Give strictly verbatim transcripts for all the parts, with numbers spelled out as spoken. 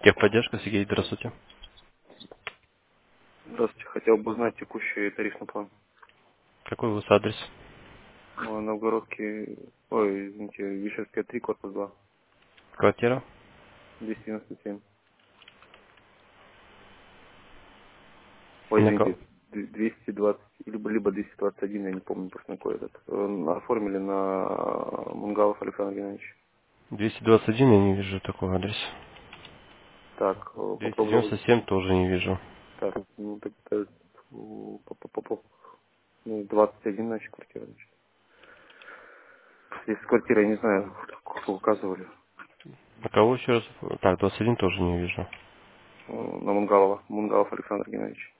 Техподдержка, Сергей, здравствуйте. Здравствуйте. Хотел бы узнать текущий тарифный план. Какой у вас адрес? Ну, Новгородский, ой, извините, Вишерская три, корпус два, Квартира? двести девяносто семь. Ой, На извините, ко- д- двести двадцать, либо, либо двести двадцать один, я не помню просто на какой этот. Э, Оформили на Мунгалов Александр Геннадьевич. двести двадцать один, я не вижу такого адреса. Так, э, двести девяносто попробовал. семь тоже не вижу. Так, ну, так, э, у, по- по- по- по- ну, двадцать один, значит, квартира, значит. Здесь квартира, я не знаю, что указывали. На кого еще раз? Так, двадцать один тоже не вижу. Э, На Мунгалова, Мунгалов Александр Геннадьевич.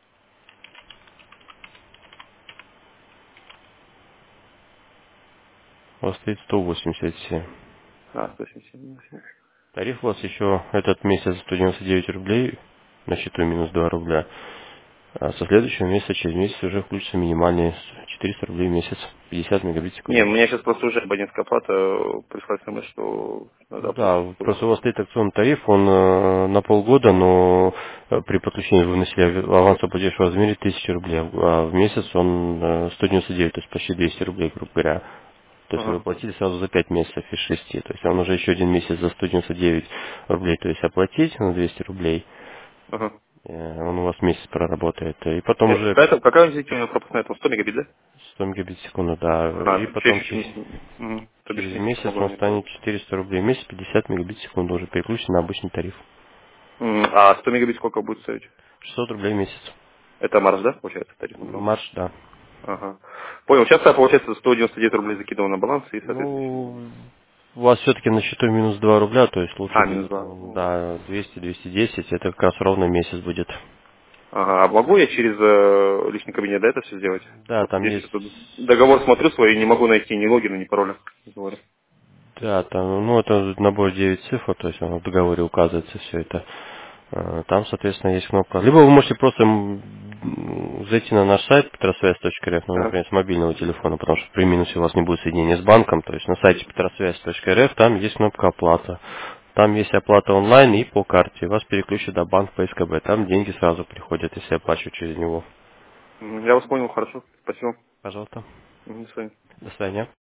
У вас стоит сто восемьдесят семь. А, сто семьдесят семь. Тариф у вас еще этот месяц сто девяносто девять рублей, на счету минус два рубля. А со следующего месяца, через месяц уже включится минимальный четыреста рублей в месяц, пятьдесят мегабит в Не, у секунду. меня сейчас просто уже абонентская плата, э, пришла смс, что надо оплатить. Да, просто у вас стоит акционный тариф, он э, на полгода, но э, при подключении вы вносили ав- авансовый платеж в размере тысячи рублей, а в месяц он э, сто девяносто девять, то есть почти двести рублей, грубо говоря. То есть вы Ага, платили сразу за пять месяцев из шести, то есть вам уже еще один месяц за сто девяносто девять рублей, то есть оплатить на двести рублей, ага. э, он у вас месяц проработает, и потом Нет, уже какая-то, какая у меня пропускная, там сто мегабит, да? сто мегабит в секунду, да, Ага, и что потом еще через, месяц? Угу. То бишь через месяц месяц могу он не станет платить. четыреста рублей в месяц, пятьдесят мегабит в секунду уже переключен на обычный тариф. М, А сто мегабит сколько будет стоить? шестьсот рублей в месяц. Это марш, да, получается, тарифный план? Марш, да. Ага. Понял, сейчас я, получается, сто девяносто девять рублей закидывал на баланс и, соответственно... Ну, у вас все-таки на счету минус два рубля, то есть лучше А, минус где-то два. там, да, двести двести десять, это как раз ровно месяц будет. Ага, а могу я через э, личный кабинет, да, это все сделать? Да, Вот там здесь есть, что-то договор смотрю свой и не могу найти ни логина, ни пароля. Говорю. да, там, ну, это набор девять цифр, то есть оно в договоре указывается все это. Э, Там, соответственно, есть кнопка. Либо вы можете просто м, зайти на наш сайт петросвязь точка рф, ну, Ага. например, с мобильного телефона, потому что при минусе у вас не будет соединения с банком, то есть на сайте петросвязь точка рф там есть кнопка оплата. Там есть оплата онлайн и по карте. Вас переключат до банка по СКБ. Там деньги сразу приходят, если оплачивать через него. М, Я вас понял, хорошо. Спасибо. Пожалуйста. Мгм, До свидания. До свидания.